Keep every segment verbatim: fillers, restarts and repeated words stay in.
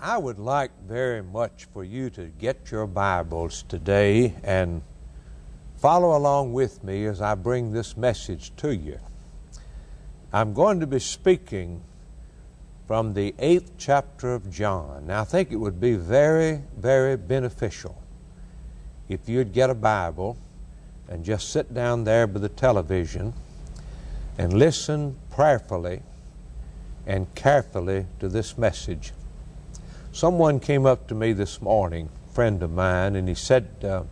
I would like very much for you to get your Bibles today and follow along with me as I bring this message to you. I'm going to be speaking from the eighth chapter of John. Now, I think it would be very, very beneficial if you'd get a Bible and just sit down there by the television and listen prayerfully and carefully to this message. Someone came up to me this morning, a friend of mine, and he said, uh,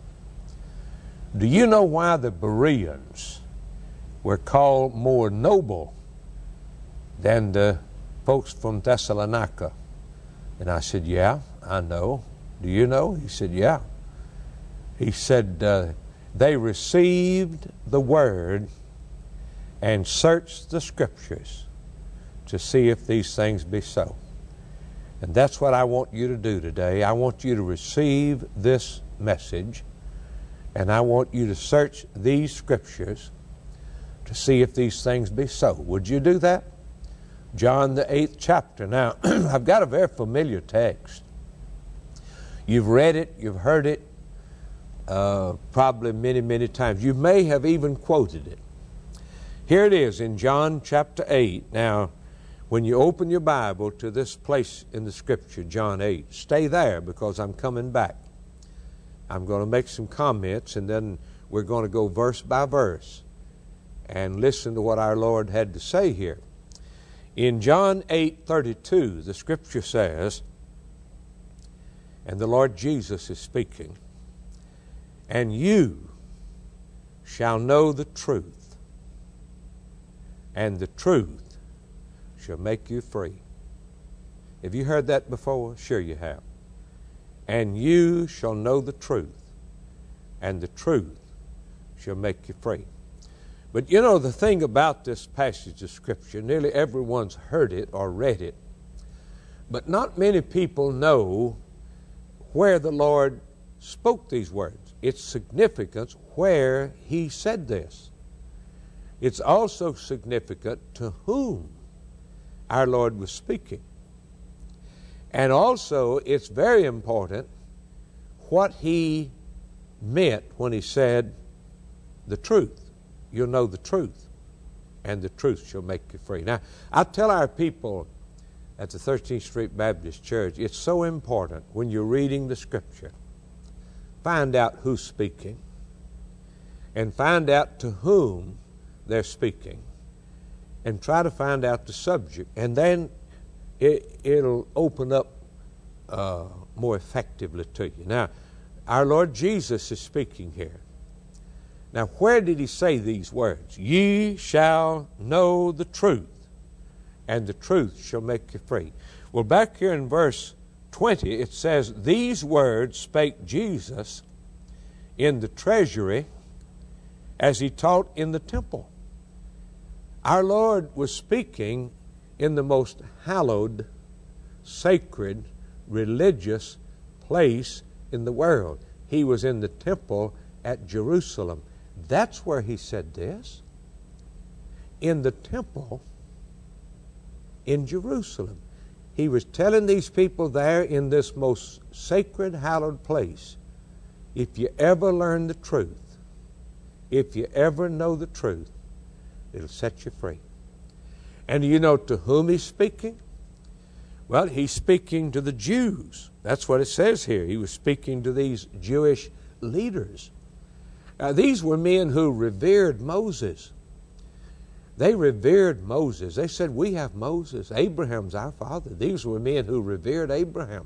do you know why the Bereans were called more noble than the folks from Thessalonica? And I said, yeah, I know. Do you know? He said, yeah. He said, uh, they received the Word and searched the Scriptures to see if these things be so. And that's what I want you to do today. I want you to receive this message, and I want you to search these Scriptures to see if these things be so. Would you do that? John, the eighth chapter. Now, I've got a very familiar text. You've read it, you've heard it, uh, probably many, many times. You may have even quoted it. Here it is in John chapter eight. Now, when you open your Bible to this place in the Scripture, John eight, stay there because I'm coming back. I'm going to make some comments, and then we're going to go verse by verse and listen to what our Lord had to say here. In John eight thirty-two, the Scripture says, and the Lord Jesus is speaking, and you shall know the truth, and the truth shall make you free. Have you heard that before? Sure you have. And you shall know the truth, and the truth shall make you free. But you know, the thing about this passage of Scripture, nearly everyone's heard it or read it, but not many people know where the Lord spoke these words. Its significance where He said this. It's also significant to whom our Lord was speaking. And also, it's very important what He meant when He said the truth. You'll know the truth, and the truth shall make you free. Now, I tell our people at the thirteenth Street Baptist Church, it's so important when you're reading the Scripture, find out who's speaking, and find out to whom they're speaking, and try to find out the subject, and then it, it'll open up uh, more effectively to you. Now, our Lord Jesus is speaking here. Now, where did He say these words? Ye shall know the truth, and the truth shall make you free. Well, back here in verse twenty, it says, these words spake Jesus in the treasury as He taught in the temple. Our Lord was speaking in the most hallowed, sacred, religious place in the world. He was in the temple at Jerusalem. That's where He said this. In the temple in Jerusalem. He was telling these people there in this most sacred, hallowed place, if you ever learn the truth, if you ever know the truth, it'll set you free. And you know to whom He's speaking? Well, He's speaking to the Jews. That's what it says here. He was speaking to these Jewish leaders. Uh, these were men who revered Moses. They revered Moses. They said, we have Moses. Abraham's our father. These were men who revered Abraham.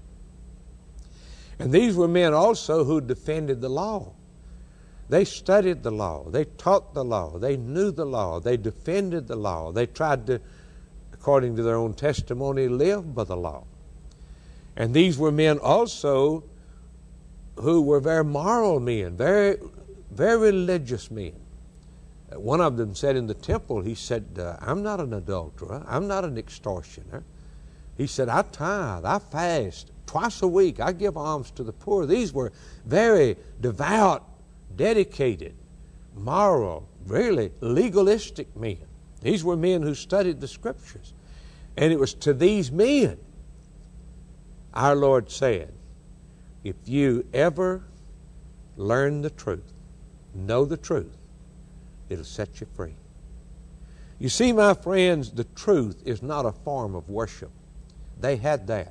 And these were men also who defended the law. They studied the law. They taught the law. They knew the law. They defended the law. They tried to, according to their own testimony, live by the law. And these were men also who were very moral men, very, very religious men. One of them said in the temple, he said, uh, I'm not an adulterer. I'm not an extortioner. He said, I tithe. I fast twice a week. I give alms to the poor. These were very devout, dedicated, moral, really legalistic men. These were men who studied the Scriptures. And it was to these men Our Lord said, if you ever learn the truth, know the truth, it'll set you free. You see, my friends, the truth is not a form of worship. They had that.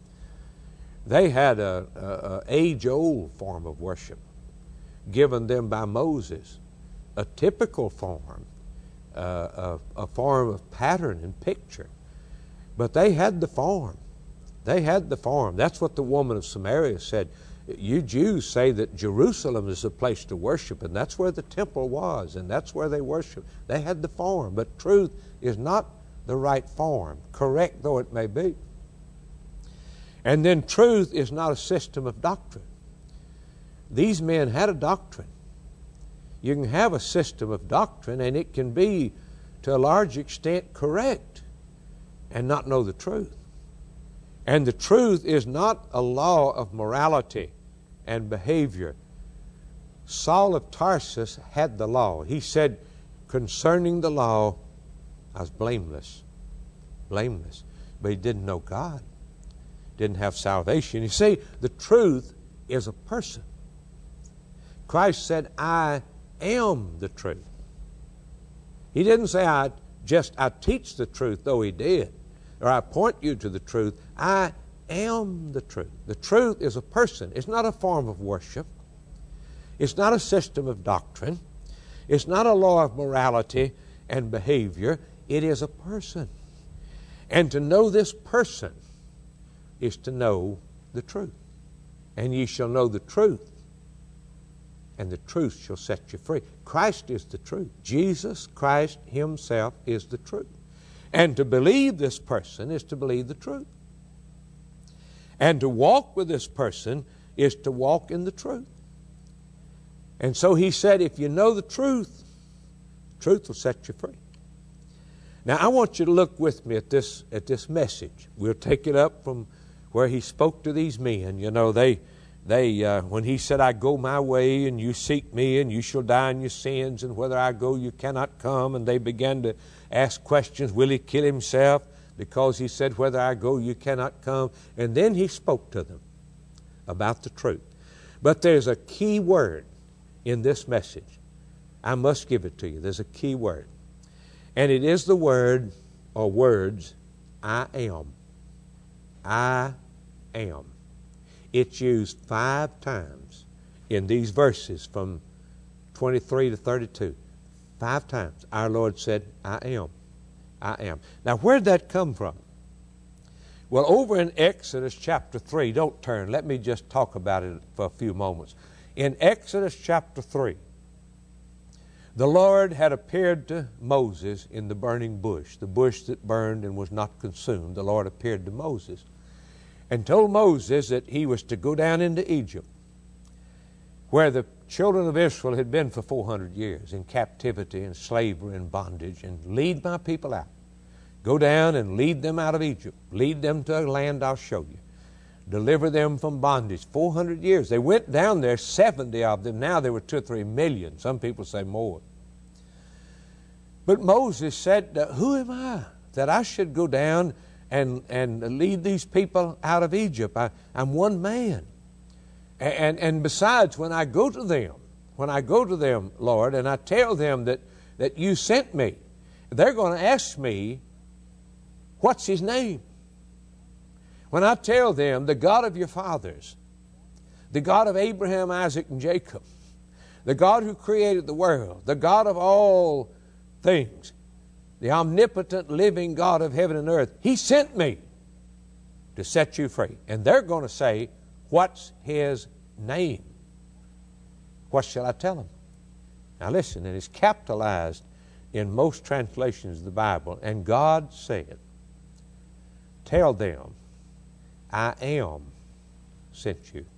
They had a, a, a age-old form of worship given them by Moses, a typical form, uh, a, a form of pattern and picture. But they had the form. They had the form. That's what the woman of Samaria said. You Jews say that Jerusalem is a place to worship, and that's where the temple was, and that's where they worship. They had the form, but truth is not the right form, correct though it may be. And then truth is not a system of doctrine. These men had a doctrine. You can have a system of doctrine, and it can be, to a large extent, correct, and not know the truth. And the truth is not a law of morality and behavior. Saul of Tarsus had the law. He said, concerning the law, I was blameless. Blameless. But he didn't know God. Didn't have salvation. You see, the truth is a person. Christ said, I am the truth. He didn't say, I just, I teach the truth, though he did. Or I point you to the truth. I am the truth. The truth is a person. It's not a form of worship. It's not a system of doctrine. It's not a law of morality and behavior. It is a person. And to know this person is to know the truth. And ye shall know the truth, and the truth shall set you free. Christ is the truth. Jesus Christ himself is the truth. And to believe this person is to believe the truth. And to walk with this person is to walk in the truth. And so he said, if you know the truth, truth will set you free. Now I want you to look with me at this, at this message. We'll take it up from where he spoke to these men. You know, they, they uh, when he said, I go my way, and you seek me, and you shall die in your sins, and whither I go you cannot come. And they began to ask questions. Will he kill himself? Because he said, whether I go you cannot come. And then he spoke to them about the truth. But there's a key word in this message. I must give it to you. There's a key word. And it is the word, or words, I am. I am. It's used five times in these verses from twenty-three to thirty-two. Five times our Lord said, I am. I am. Now, where'd that come from? Well, over in Exodus chapter three, don't turn. Let me just talk about it for a few moments. In Exodus chapter three, the Lord had appeared to Moses in the burning bush, the bush that burned and was not consumed. The Lord appeared to Moses and told Moses that he was to go down into Egypt, where the children of Israel had been for four hundred years in captivity and slavery and bondage, and lead my people out. Go down and lead them out of Egypt. Lead them to a land I'll show you. Deliver them from bondage. four hundred years. They went down there, seventy of them. Now there were two or three million. Some people say more. But Moses said, who am I that I should go down and, and lead these people out of Egypt? I, I'm one man. And, and besides, when I go to them, when I go to them, Lord, and I tell them that, that you sent me, they're going to ask me, what's his name? When I tell them, the God of your fathers, the God of Abraham, Isaac, and Jacob, the God who created the world, the God of all things, the omnipotent living God of heaven and earth, he sent me to set you free. And they're going to say, what's his name? What shall I tell them? Now listen, it is capitalized in most translations of the Bible. And God said, tell them, I am sent you.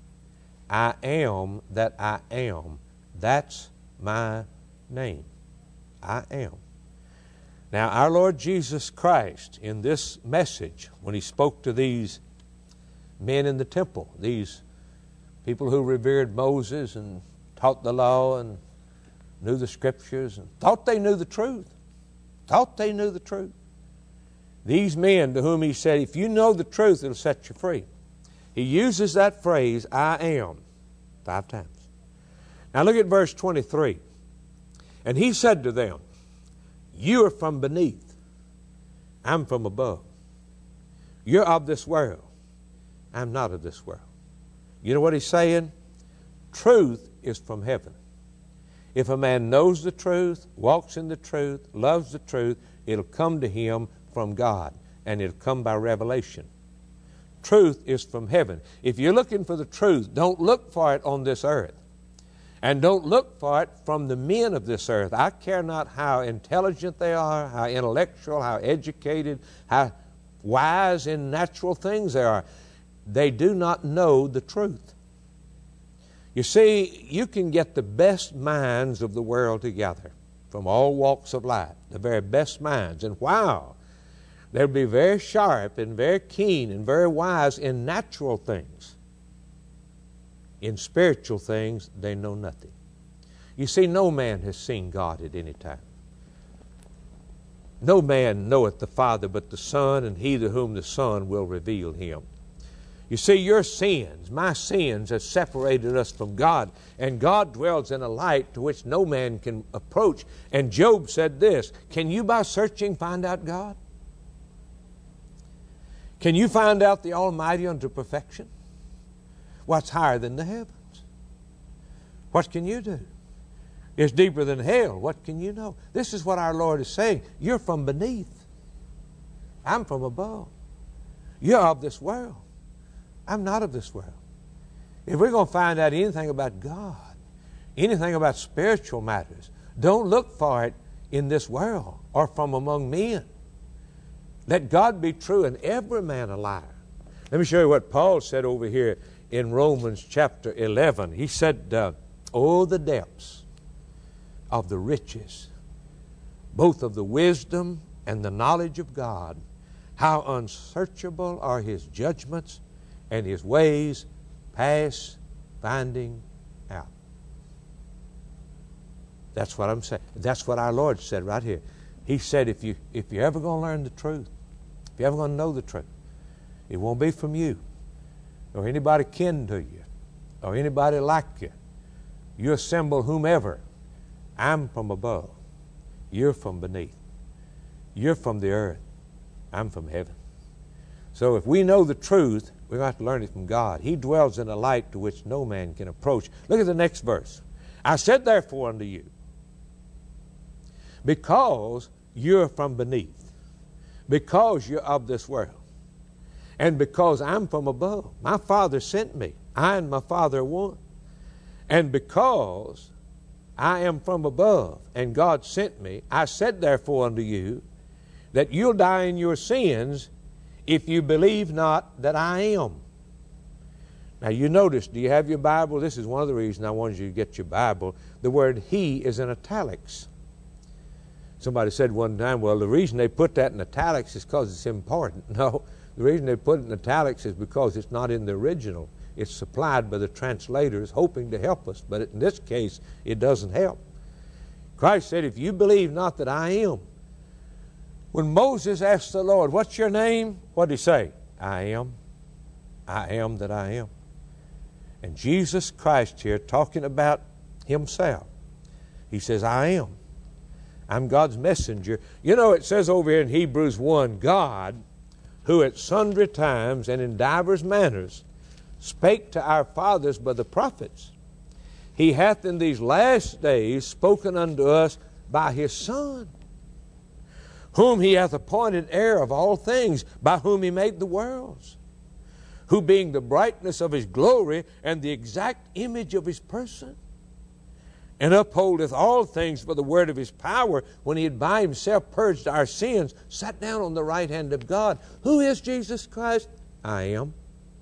I am that I am. That's my name. I am. Now our Lord Jesus Christ, in this message, when he spoke to these men in the temple, these people who revered Moses and taught the law and knew the Scriptures and thought they knew the truth, thought they knew the truth. These men to whom he said, if you know the truth, it'll set you free. He uses that phrase, I am, five times. Now look at verse twenty-three. And he said to them, you are from beneath. I'm from above. You're of this world. I'm not of this world. You know what he's saying? Truth is from heaven. If a man knows the truth, walks in the truth, loves the truth, it'll come to him from God, and it'll come by revelation. Truth is from heaven. If you're looking for the truth, don't look for it on this earth. And don't look for it from the men of this earth. I care not how intelligent they are, how intellectual, how educated, how wise in natural things they are. They do not know the truth. You see, you can get the best minds of the world together from all walks of life, the very best minds. And wow, they'll be very sharp and very keen and very wise in natural things. In spiritual things, they know nothing. You see, no man has seen God at any time. No man knoweth the Father but the Son, and he to whom the Son will reveal him. You see, your sins, my sins, have separated us from God, and God dwells in a light to which no man can approach. And Job said this, can you by searching find out God? Can you find out the Almighty unto perfection? What's higher than the heavens? What can you do? It's deeper than hell. What can you know? This is what our Lord is saying. You're from beneath. I'm from above. You're of this world. I'm not of this world. If we're going to find out anything about God, anything about spiritual matters, don't look for it in this world or from among men. Let God be true and every man a liar. Let me show you what Paul said over here in Romans chapter eleven. He said, uh, oh, the depths of the riches, both of the wisdom and the knowledge of God, how unsearchable are His judgments and His ways past finding out. That's what I'm saying. That's what our Lord said right here. He said, if, you, if you're ever going to learn the truth, if you're ever going to know the truth, it won't be from you or anybody kin to you or anybody like you. You assemble whomever. I'm from above. You're from beneath. You're from the earth. I'm from heaven. So if we know the truth, we're going to have to learn it from God. He dwells in a light to which no man can approach. Look at the next verse. I said therefore unto you, because you're from beneath, because you're of this world, and because I'm from above. My Father sent me. I and my Father are one. And because I am from above, and God sent me, I said therefore unto you, that you'll die in your sins if you believe not that I am. Now you notice, do you have your Bible? This is one of the reasons I wanted you to get your Bible. The word He is in italics. Somebody said one time, well, the reason they put that in italics is because it's important. No, the reason they put it in italics is because it's not in the original. It's supplied by the translators hoping to help us, but in this case, it doesn't help. Christ said, if you believe not that I am. When Moses asked the Lord, what's your name? What did he say? I am. I am that I am. And Jesus Christ here, talking about Himself, He says, I am. I'm God's messenger. You know, it says over here in Hebrews one, God, who at sundry times and in divers manners spake to our fathers by the prophets, He hath in these last days spoken unto us by His Son, whom He hath appointed heir of all things, by whom He made the worlds, who being the brightness of His glory and the exact image of His person, and upholdeth all things by the word of His power, when He had by Himself purged our sins, sat down on the right hand of God. Who is Jesus Christ? I am.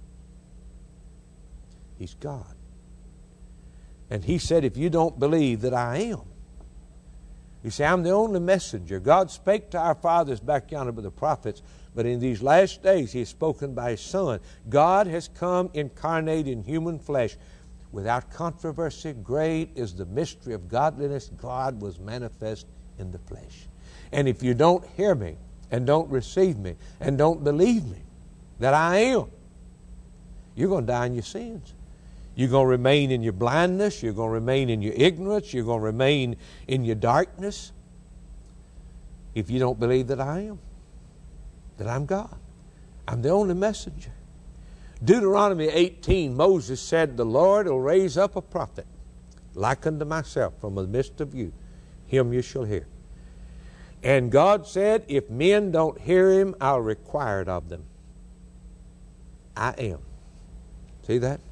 He's God. And He said, if you don't believe that I am, you see, I'm the only messenger. God spake to our fathers back yonder by the prophets, but in these last days He has spoken by His Son. God has come incarnate in human flesh. Without controversy, great is the mystery of godliness. God was manifest in the flesh. And if you don't hear me, and don't receive me and don't believe me that I am, you're going to die in your sins. You're going to remain in your blindness. You're going to remain in your ignorance. You're going to remain in your darkness if you don't believe that I am, that I'm God. I'm the only messenger. Deuteronomy eighteen, Moses said, the Lord will raise up a prophet like unto myself from the midst of you. Him you shall hear. And God said, if men don't hear him, I'll require it of them. I am. See that?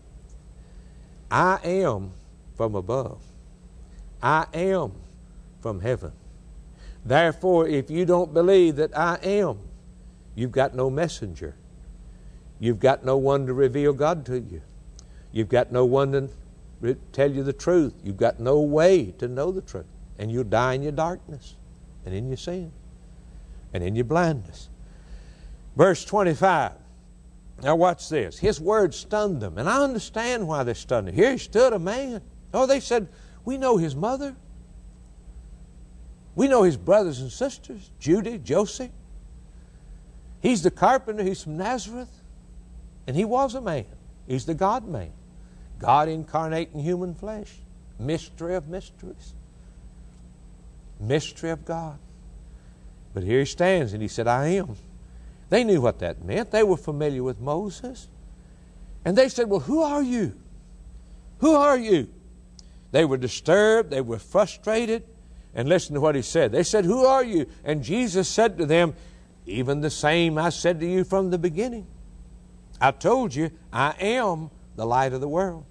I am from above. I am from heaven. Therefore, if you don't believe that I am, you've got no messenger. You've got no one to reveal God to you. You've got no one to re- tell you the truth. You've got no way to know the truth. And you'll die in your darkness and in your sin and in your blindness. Verse twenty-five. Now watch this. His words stunned them. And I understand why they stunned him. Here stood a man. Oh, they said, we know his mother. We know his brothers and sisters, Judy, Joseph. He's the carpenter. He's from Nazareth. And he was a man. He's the God-man. God incarnate in human flesh. Mystery of mysteries. Mystery of God. But here he stands and he said, I am. They knew what that meant. They were familiar with Moses. And they said, well, who are you? Who are you? They were disturbed. They were frustrated. And listen to what he said. They said, who are you? And Jesus said to them, even the same I said to you from the beginning. I told you, I am the light of the world.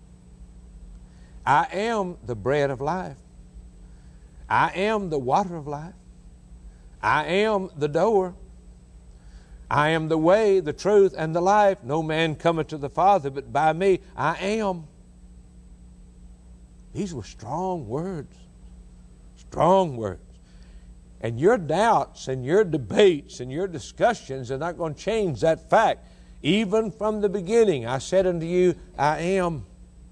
I am the bread of life. I am the water of life. I am the door. I am the way, the truth, and the life. No man cometh to the Father but by me. I am. These were strong words. Strong words. And your doubts and your debates and your discussions are not going to change that fact. Even from the beginning, I said unto you, I am.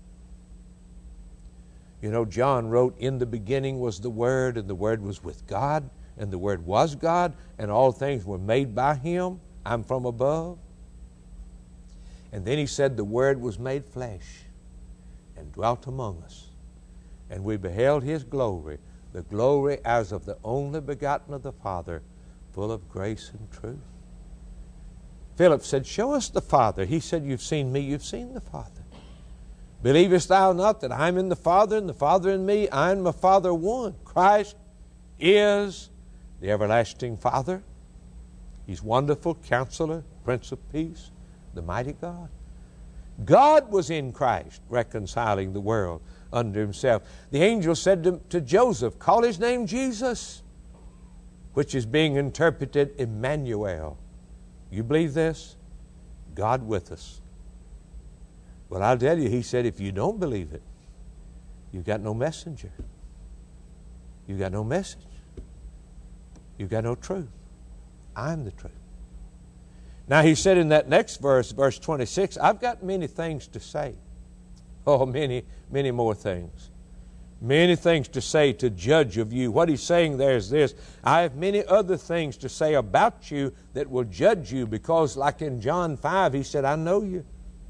You know, John wrote, in the beginning was the Word, and the Word was with God, and the Word was God, and all things were made by Him. I'm from above. And then he said, the Word was made flesh and dwelt among us. And we beheld His glory, the glory as of the only begotten of the Father, full of grace and truth. Philip said, show us the Father. He said, you've seen me, you've seen the Father. Believest thou not that I'm in the Father, and the Father in me? I and my Father one. Christ is the everlasting Father. He's wonderful, Counselor, Prince of Peace, the mighty God. God was in Christ, reconciling the world unto Himself. The angel said to, to Joseph, call his name Jesus, which is being interpreted Emmanuel. You believe this? God with us. Well, I'll tell you, he said, if you don't believe it, you've got no messenger. You've got no message. You've got no truth. I'm the truth. Now he said in that next verse, verse twenty-six, I've got many things to say. Oh, many, many more things. Many things to say to judge of you. What he's saying there is this: I have many other things to say about you that will judge you, because like in John five, he said, I know you.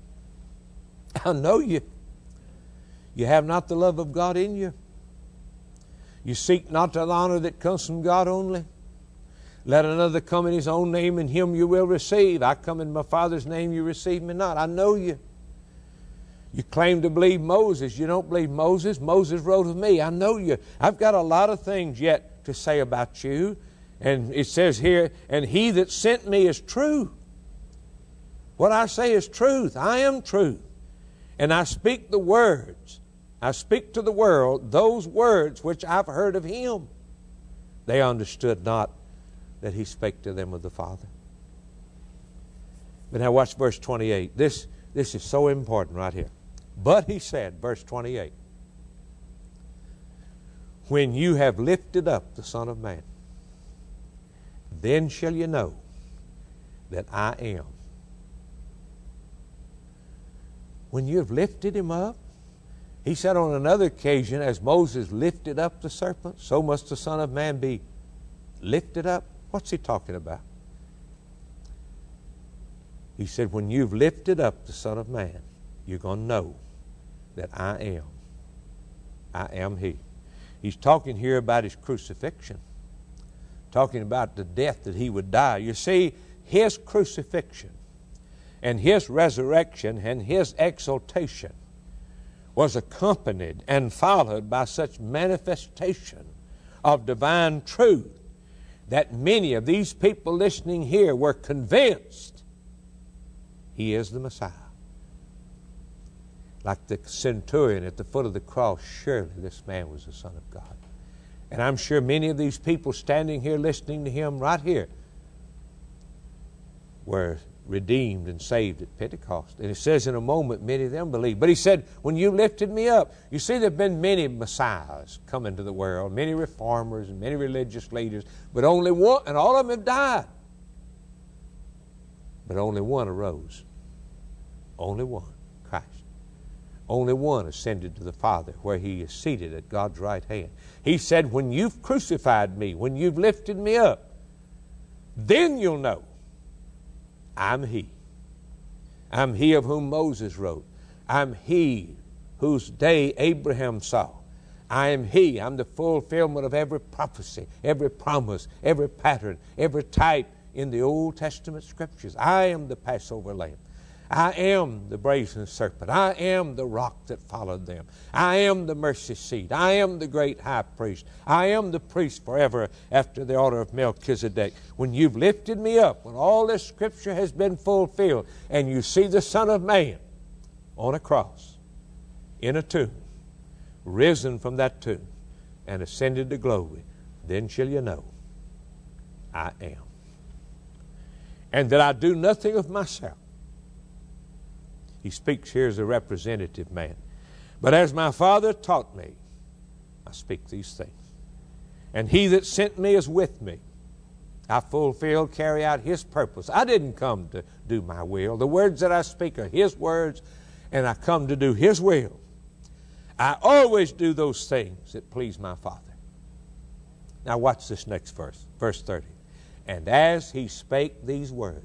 I know you. You have not the love of God in you. You seek not the honor that comes from God only. Let another come in his own name, and him you will receive. I come in my Father's name, you receive me not. I know you. You claim to believe Moses. You don't believe Moses. Moses wrote of me. I know you. I've got a lot of things yet to say about you. And it says here, and he that sent me is true. What I say is truth. I am truth. And I speak the words. I speak to the world those words which I've heard of him. They understood not that he spake to them of the Father. But now watch verse twenty-eight. This, this is so important right here. But he said, verse twenty-eight, when you have lifted up the Son of Man, then shall you know that I am. When you have lifted him up, he said on another occasion, as Moses lifted up the serpent, so must the Son of Man be lifted up, What's he talking about? He said, when you've lifted up the Son of Man, you're going to know that I am. I am He. He's talking here about His crucifixion, talking about the death that He would die. You see, His crucifixion and His resurrection and His exaltation was accompanied and followed by such manifestation of divine truth that many of these people listening here were convinced He is the Messiah. Like the centurion at the foot of the cross, surely this man was the Son of God. And I'm sure many of these people standing here listening to Him right here were redeemed and saved at Pentecost. And it says in a moment many of them believed. But He said, when you lifted me up, you see there have been many Messiahs come into the world, many reformers and many religious leaders, but only one, and all of them have died. But only one arose. Only one, Christ. Only one ascended to the Father, where He is seated at God's right hand. He said, when you've crucified me, when you've lifted me up, then you'll know I'm He. I'm He of whom Moses wrote. I'm He whose day Abraham saw. I am He. I'm the fulfillment of every prophecy, every promise, every pattern, every type in the Old Testament Scriptures. I am the Passover lamb. I am the brazen serpent. I am the rock that followed them. I am the mercy seat. I am the great high priest. I am the priest forever after the order of Melchizedek. When you've lifted me up, when all this Scripture has been fulfilled, and you see the Son of Man on a cross, in a tomb, risen from that tomb, and ascended to glory, then shall you know I am. And that I do nothing of myself. He speaks here as a representative man. But as my Father taught me, I speak these things. And He that sent me is with me. I fulfill, carry out His purpose. I didn't come to do my will. The words that I speak are His words, and I come to do His will. I always do those things that please my Father. Now watch this next verse, verse thirty. And as He spake these words,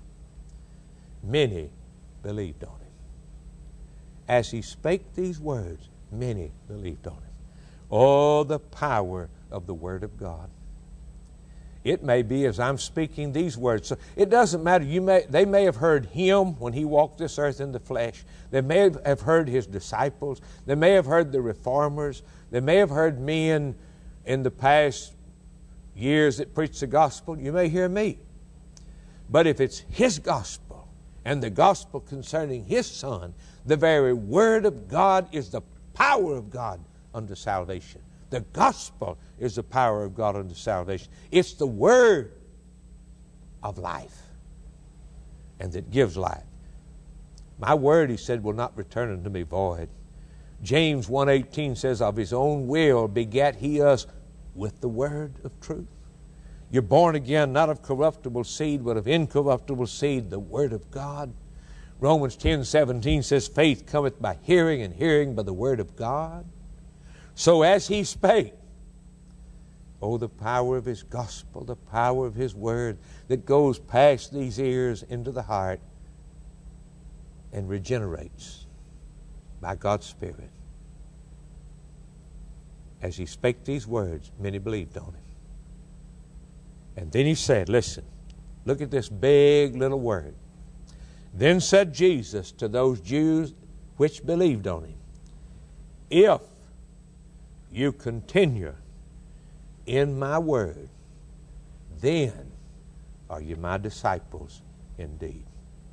many believed on Him. As He spake these words, many believed on Him. Oh, the power of the Word of God. It may be as I'm speaking these words. So it doesn't matter. You may, they may have heard Him when He walked this earth in the flesh. They may have heard His disciples. They may have heard the reformers. They may have heard men in the past years that preach the gospel. You may hear me. But if it's His gospel and the gospel concerning His Son, the very Word of God is the power of God unto salvation. The gospel is the power of God unto salvation. It's the Word of life, and that gives life. My word, He said, will not return unto me void. James one eighteen says, of His own will begat He us with the word of truth. You're born again, not of corruptible seed, but of incorruptible seed, the Word of God. Romans ten seventeen says, faith cometh by hearing, and hearing by the Word of God. So as He spake, oh, the power of His gospel, the power of His Word that goes past these ears into the heart and regenerates by God's Spirit. As He spake these words, many believed on Him. And then He said, listen, look at this big little word. Then said Jesus to those Jews which believed on Him, if you continue in my word, then are you my disciples indeed.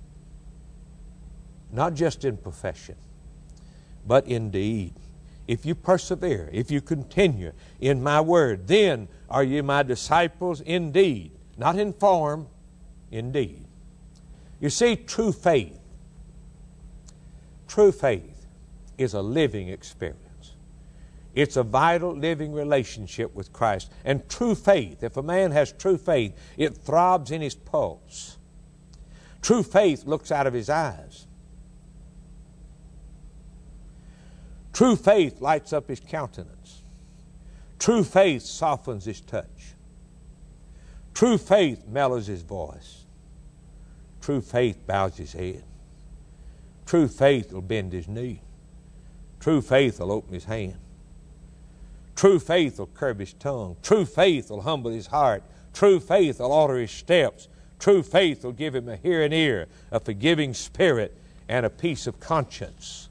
Not just in profession, but indeed. If you persevere, if you continue in my word, then are you my disciples indeed. Not in form, indeed. You see, true faith, true faith is a living experience. It's a vital living relationship with Christ. And true faith, if a man has true faith, it throbs in his pulse. True faith looks out of his eyes. True faith lights up his countenance. True faith softens his touch. True faith mellows his voice. True faith bows his head. True faith will bend his knee. True faith will open his hand. True faith will curb his tongue. True faith will humble his heart. True faith will order his steps. True faith will give him a hearing ear, a forgiving spirit, and a peace of conscience.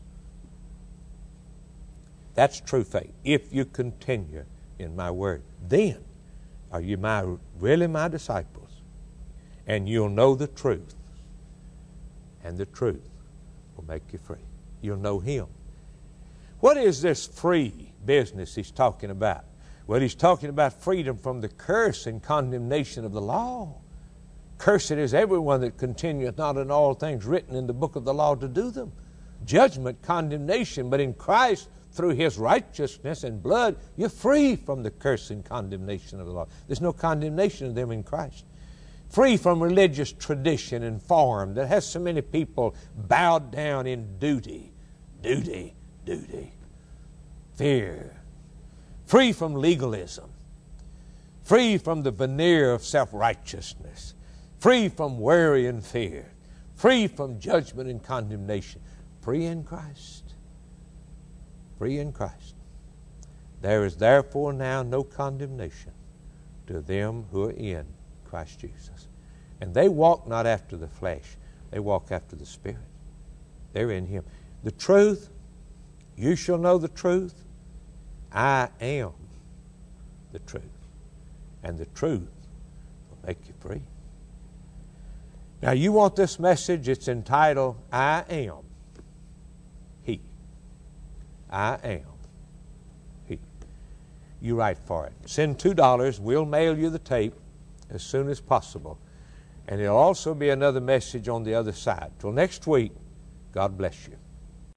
That's true faith. If you continue in my word, then are you my really my disciples, and you'll know the truth, and the truth will make you free. You'll know Him. What is this free business He's talking about? Well, He's talking about freedom from the curse and condemnation of the law. Cursed is everyone that continueth not in all things written in the book of the law to do them. Judgment, condemnation, but in Christ, through His righteousness and blood, you're free from the curse and condemnation of the law. There's no condemnation of them in Christ. Free from religious tradition and form that has so many people bowed down in duty, duty, duty, fear. Free from legalism. Free from the veneer of self-righteousness. Free from worry and fear. Free from judgment and condemnation. Free in Christ. Free in Christ. There is therefore now no condemnation to them who are in Christ Jesus. And they walk not after the flesh. They walk after the Spirit. They're in Him. The truth, you shall know the truth. I am the truth. And the truth will make you free. Now you want this message, it's entitled, I am He. I am He. You write for it. Send two dollars. We'll mail you the tape as soon as possible. And there'll also be another message on the other side. Till next week, God bless you.